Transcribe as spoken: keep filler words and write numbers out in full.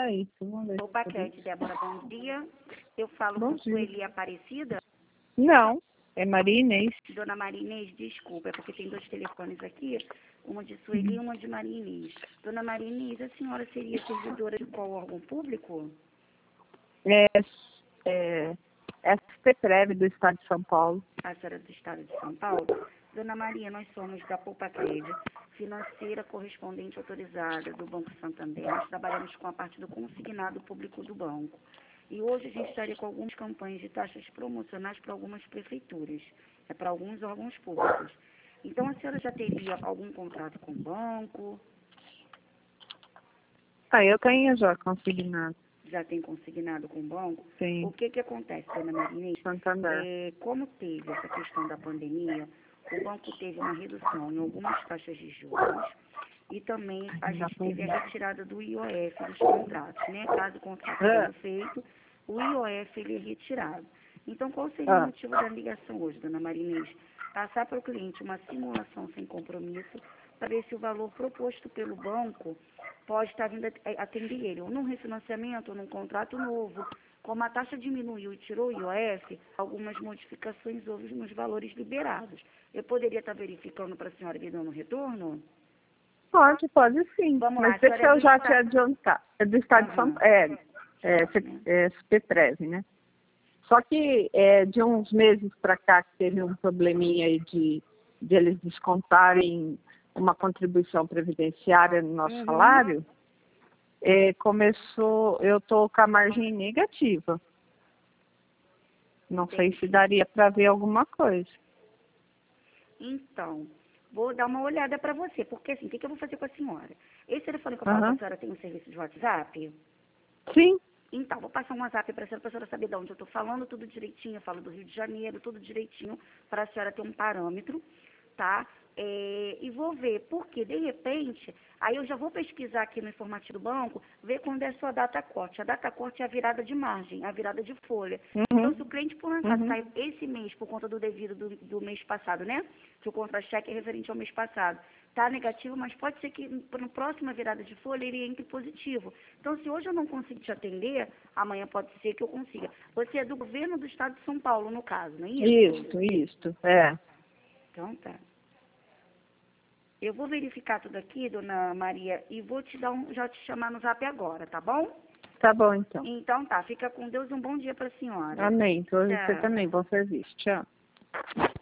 é isso. Vamos ver. O Paquete, Débora, bom dia. Eu falo Bom com dia. Sueli Aparecida. Não, é Maria Inês. Dona Maria Inês, desculpa, é porque tem dois telefones aqui, uma de Sueli e uma de Maria Inês. Dona Maria Inês, a senhora seria servidora de qual órgão público? É, é S P Prev do Estado de São Paulo. A senhora do Estado de São Paulo. Dona Maria, nós somos da Poupa Crédito, financeira correspondente autorizada do Banco Santander. Nós trabalhamos com a parte do consignado público do banco. E hoje a gente estaria com algumas campanhas de taxas promocionais para algumas prefeituras, é para alguns órgãos públicos. Então, a senhora já teria algum contrato com o banco? Ah, eu tenho já consignado. Já tem consignado com o banco? Sim. O que que acontece, dona Marinês? Santander. É, como teve essa questão da pandemia, o banco teve uma redução em algumas taxas de juros e também a gente teve a retirada do I O F dos contratos, né? Caso o contrato seja feito, o I O F ele é retirado. Então, qual seria Ah. o motivo da ligação hoje, dona Marinês? Passar para o cliente uma simulação sem compromisso para ver se o valor proposto pelo banco pode estar vindo a atender ele, ou num refinanciamento, ou num contrato novo. Como a taxa diminuiu e tirou o I O F, algumas modificações houve nos valores liberados. Eu poderia estar verificando para a senhora me dando um retorno? Pode, pode sim. Vamos Mas lá, deixa senhora é eu do já estado. te adiantar. É do Estado de São Aham. Paulo. É, é, Né? é S P Prev, né? Só que é, de uns meses para cá que teve um probleminha aí de, de eles descontarem uma contribuição previdenciária no nosso Uhum. salário, é, começou, eu estou com a margem negativa. Não sei se daria para ver alguma coisa. Então, vou dar uma olhada para você, porque assim, o que, que eu vou fazer com a senhora? Esse telefone que eu falo Uhum. com a senhora tem um serviço de WhatsApp? Sim. Então, vou passar um WhatsApp para a senhora, para a senhora saber de onde eu estou falando, tudo direitinho, eu falo do Rio de Janeiro, tudo direitinho, para a senhora ter um parâmetro, tá? É, e vou ver, porque de repente, aí eu já vou pesquisar aqui no informativo do banco, ver quando é a sua data corte. A data corte é a virada de margem, a virada de folha. Uhum. Então, se o cliente, por um acaso, Uhum. sai esse mês por conta do devido do, do mês passado, né? Que o contra-cheque é referente ao mês passado. Está negativo, mas pode ser que na próxima virada de folha ele entre positivo. Então, se hoje eu não consigo te atender, amanhã pode ser que eu consiga. Você é do governo do estado de São Paulo, no caso, não é isso? Isso, isso, é. Então, tá. Eu vou verificar tudo aqui, dona Maria, e vou te dar um, já te chamar no zap agora, tá bom? Tá bom, então. Então tá, fica com Deus, um bom dia para a senhora. Amém. Pra você Tchau. também. Bom serviço. Tchau.